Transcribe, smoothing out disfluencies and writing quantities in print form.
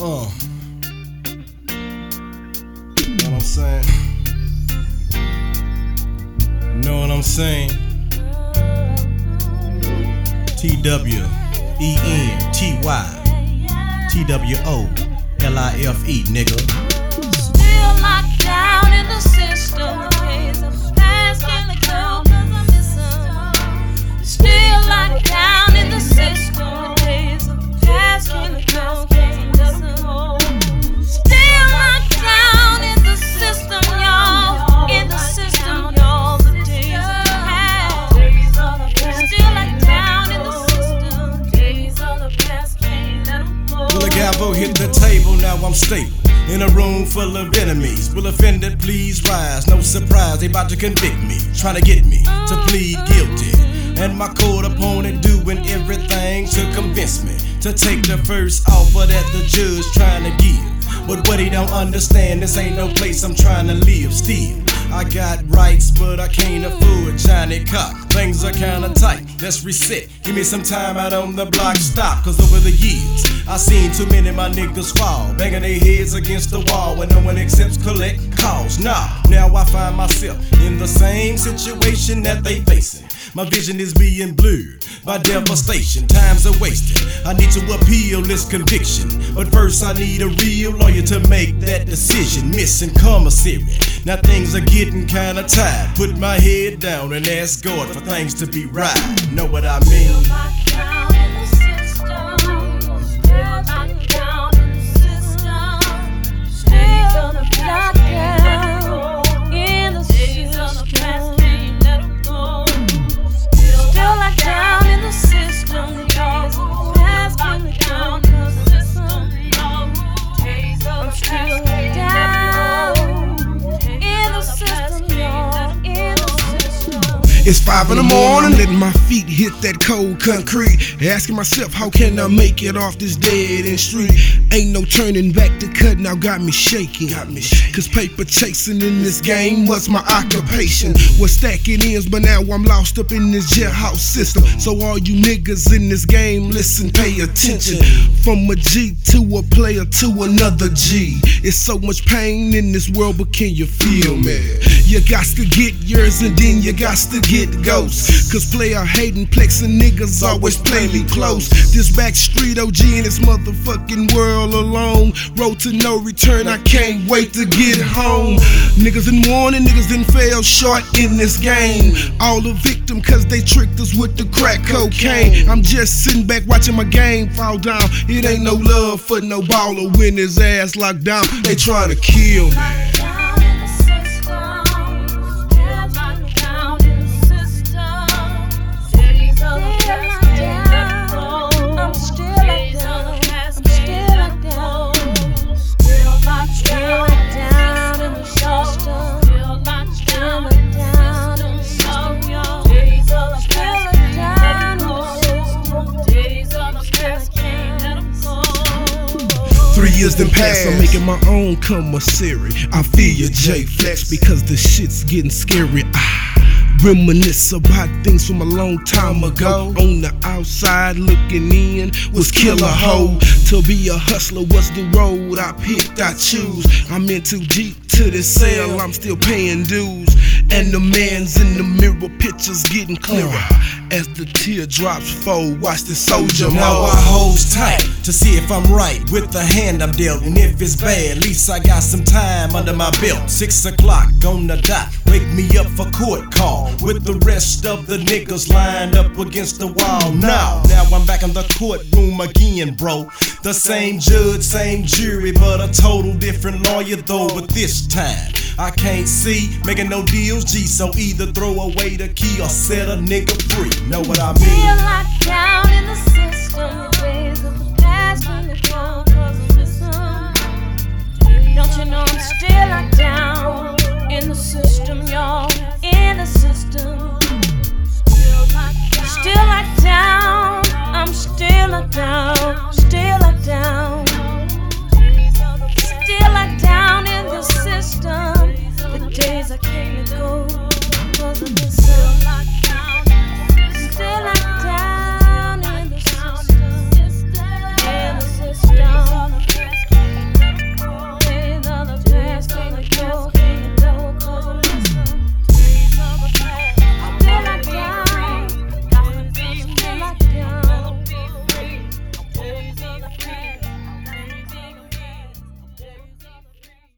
Know what I'm saying? Know what I'm saying? TWENTY TWOLIFE, nigga. Still locked down in the system. Days of the past can't let go 'cause I miss 'em. Still locked down in the system. Days of the past can't let go 'cause I miss 'em. Still locked down in the system, y'all. In the system, y'all. The days of the past. Still locked down in the system. Days of the past can't let 'em go. Will a gavel hit the table? Now I'm stable in a room full of enemies. Will offended please rise? No surprise, they about to convict me, trying to get me to plead guilty. And my court opponent doing everything to convince me to take the first offer that the judge trying to give. But what he don't understand, this ain't no place I'm trying to live. Still, I got rights, but I can't afford Johnny Cock. Things are kinda tight, let's reset. Give me some time out on the block, stop. Cause over the years, I seen too many of my niggas fall, banging their heads against the wall when no one accepts collect calls. Nah, now I find myself in the same situation that they facing. My vision is being blurred by devastation. Times are wasted, I need to appeal this conviction. But first I need a real lawyer to make that decision. Missing commissary, now things are getting kinda tight. Put my head down and ask God for things to be right. Know what I mean? Still locked down in the system. Still locked down in the system. Still locked down in the system. Still locked down in the system. The days of the past can't let go 'cause of the system. I'm still locked down in the system, y'all. In the system. It's 5 in the morning, letting my feet hit that cold concrete. Asking myself, how can I make it off this dead end street? Ain't no turning back, the cut now got me shaking. Cause paper chasing in this game was my occupation. Was stacking ends, but now I'm lost up in this jailhouse system. So all you niggas in this game, listen, pay attention. From a G to a player to another G. It's so much pain in this world, but can you feel me? You got to get yours and then you got to get ghosts. Cause player hating, plexing niggas always play me close. This back street OG in this motherfucking world alone. Road to no return, I can't wait to get home. Niggas in warning, niggas done fell short in this game. All a victim cause they tricked us with the crack cocaine. I'm just sitting back watching my game fall down. It ain't no love for no baller when his ass locked down. They trying to kill me. Down in the system. Still locked down in the system. Days of the past can't let go. I'm still locked down. I'm still locked down. Still locked down in the system. Still locked down in the system, y'all. Days of the past can't let go. Days of the past can't let go. 3 years done passed, I'm making my own commissary. I feel you, J Flex, because the shit's getting scary. Reminisce about things from a long time ago. On the outside looking in was killer hoe. To be a hustler was the road I picked, I choose. I'm in too deep to this cell, I'm still paying dues. And the man's in the mirror, pictures getting clearer. As the teardrops fall, watch the soldier mode. Now I holds tight to see if I'm right with the hand I'm dealt. And if it's bad, at least I got some time under my belt. 6 o'clock on the dot, wake me up for court call. With the rest of the niggas lined up against the wall. Now I'm back in the courtroom again, bro. The same judge, same jury, but a total different lawyer though. But this time, I can't see making no deals, G. So either throw away the key or set a nigga free. Know what I mean? Still locked down in the system. The days of the past when they come, cause of this song. Don't you know I'm still locked down in the system, y'all? In the system. Still locked down. I'm still locked down. Still locked down. Still locked down in the system. The days I can't let go, cause of this song.